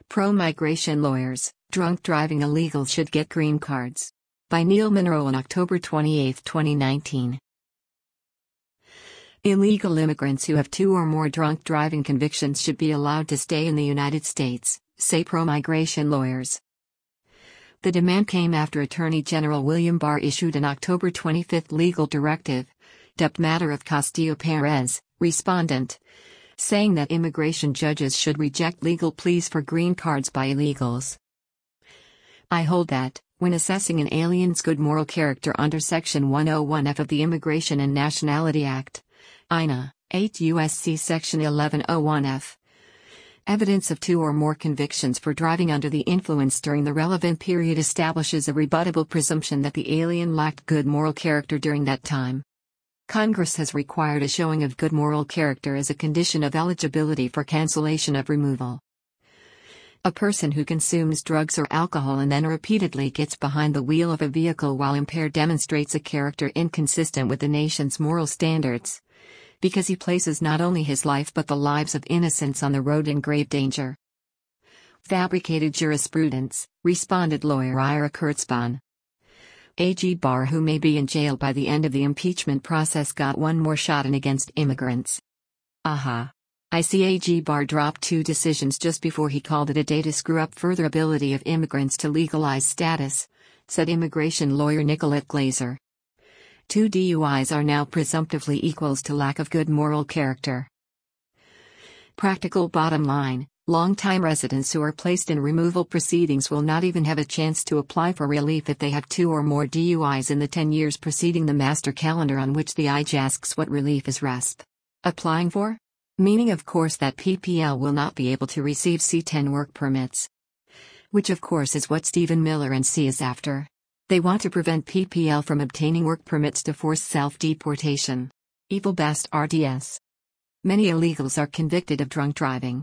Pro-migration lawyers, drunk driving illegals should get green cards. By Neil Monroe on October 28, 2019. Illegal immigrants who have 2 or more drunk driving convictions should be allowed to stay in the United States, say pro-migration lawyers. The demand came after Attorney General William Barr issued an October 25 legal directive, dubbed Matter of Castillo-Perez, respondent, saying that immigration judges should reject legal pleas for green cards by illegals. I hold that, when assessing an alien's good moral character under Section 101F of the Immigration and Nationality Act, INA, 8 U.S.C. Section 1101F, evidence of 2 or more convictions for driving under the influence during the relevant period establishes a rebuttable presumption that the alien lacked good moral character during that time. Congress has required a showing of good moral character as a condition of eligibility for cancellation of removal. A person who consumes drugs or alcohol and then repeatedly gets behind the wheel of a vehicle while impaired demonstrates a character inconsistent with the nation's moral standards, because he places not only his life but the lives of innocents on the road in grave danger. Fabricated jurisprudence, responded lawyer Ira Kurtzban. AG Barr, who may be in jail by the end of the impeachment process, got one more shot in against immigrants. Aha. I see AG Barr dropped 2 decisions just before he called it a day to screw up further ability of immigrants to legalize status, said immigration lawyer Nicolette Glazer. 2 DUIs are now presumptively equals to lack of good moral character. Practical bottom line. Long-time residents who are placed in removal proceedings will not even have a chance to apply for relief if they have 2 or more DUIs in the 10 years preceding the master calendar on which the IJ asks what relief is RESP applying for? Meaning of course that PPL will not be able to receive C-10 work permits. Which of course is what Stephen Miller and C is after. They want to prevent PPL from obtaining work permits to force self-deportation. Evil best RTS. Many illegals are convicted of drunk driving.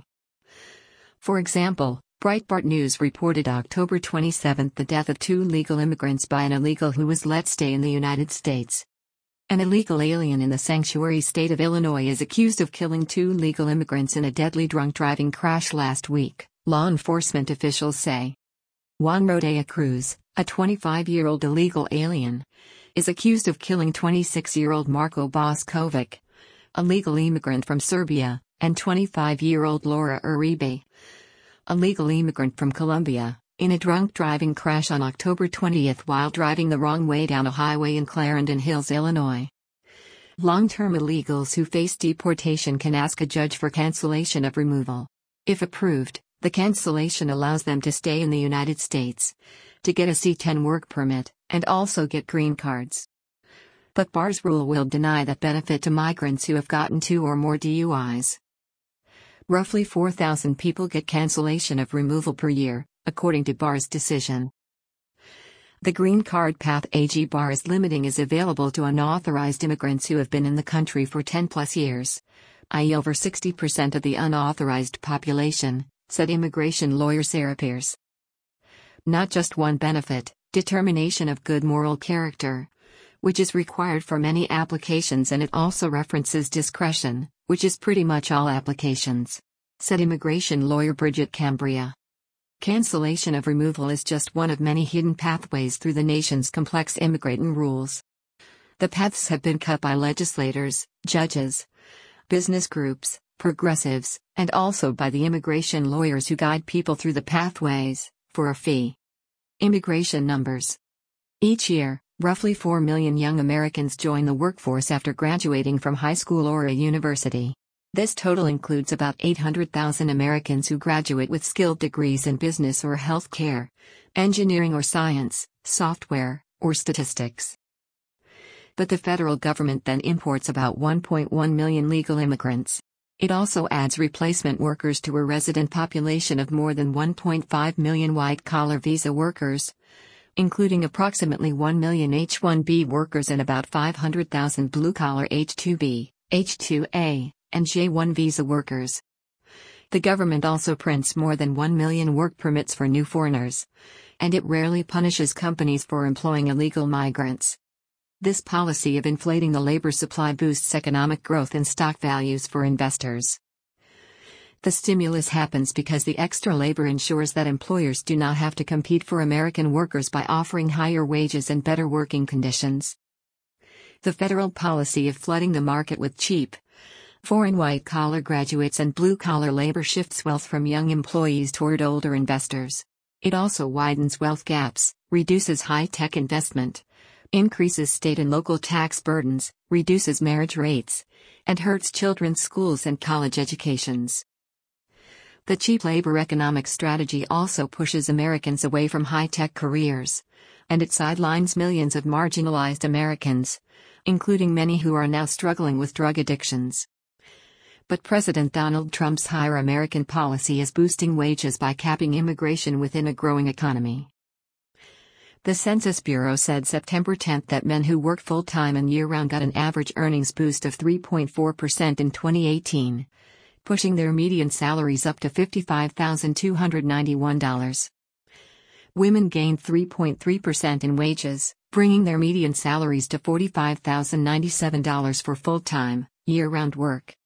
For example, Breitbart News reported October 27 the death of 2 legal immigrants by an illegal who was let stay in the United States. An illegal alien in the sanctuary state of Illinois is accused of killing 2 legal immigrants in a deadly drunk driving crash last week, law enforcement officials say. Juan Rodea Cruz, a 25-year-old illegal alien, is accused of killing 26-year-old Marko Boskovic, a legal immigrant from Serbia, and 25-year-old Laura Uribe, a legal immigrant from Colombia, in a drunk driving crash on October 20 while driving the wrong way down a highway in Clarendon Hills, Illinois. Long-term illegals who face deportation can ask a judge for cancellation of removal. If approved, the cancellation allows them to stay in the United States, to get a C-10 work permit, and also get green cards. But Barr's rule will deny that benefit to migrants who have gotten 2 or more DUIs. Roughly 4,000 people get cancellation of removal per year, according to Barr's decision. The green card path AG Barr is limiting is available to unauthorized immigrants who have been in the country for 10+ years, i.e. over 60% of the unauthorized population, said immigration lawyer Sarah Pierce. Not just one benefit, determination of good moral character, which is required for many applications, and it also references discretion, which is pretty much all applications, said immigration lawyer Bridget Cambria. Cancellation of removal is just one of many hidden pathways through the nation's complex immigration rules. The paths have been cut by legislators, judges, business groups, progressives, and also by the immigration lawyers who guide people through the pathways, for a fee. Immigration numbers. Each year, roughly 4 million young Americans join the workforce after graduating from high school or a university. This total includes about 800,000 Americans who graduate with skilled degrees in business or healthcare, engineering or science, software, or statistics. But the federal government then imports about 1.1 million legal immigrants. It also adds replacement workers to a resident population of more than 1.5 million white-collar visa workers, including approximately 1 million H-1B workers and about 500,000 blue-collar H-2B, H-2A, and J-1 visa workers. The government also prints more than 1 million work permits for new foreigners, and it rarely punishes companies for employing illegal migrants. This policy of inflating the labor supply boosts economic growth and stock values for investors. The stimulus happens because the extra labor ensures that employers do not have to compete for American workers by offering higher wages and better working conditions. The federal policy of flooding the market with cheap, foreign white-collar graduates and blue-collar labor shifts wealth from young employees toward older investors. It also widens wealth gaps, reduces high-tech investment, increases state and local tax burdens, reduces marriage rates, and hurts children's schools and college educations. The cheap labor economic strategy also pushes Americans away from high-tech careers, and it sidelines millions of marginalized Americans, including many who are now struggling with drug addictions. But President Donald Trump's Hire American policy is boosting wages by capping immigration within a growing economy. The Census Bureau said September 10 that men who work full-time and year-round got an average earnings boost of 3.4% in 2018. Pushing their median salaries up to $55,291. Women gained 3.3% in wages, bringing their median salaries to $45,097 for full-time, year-round work.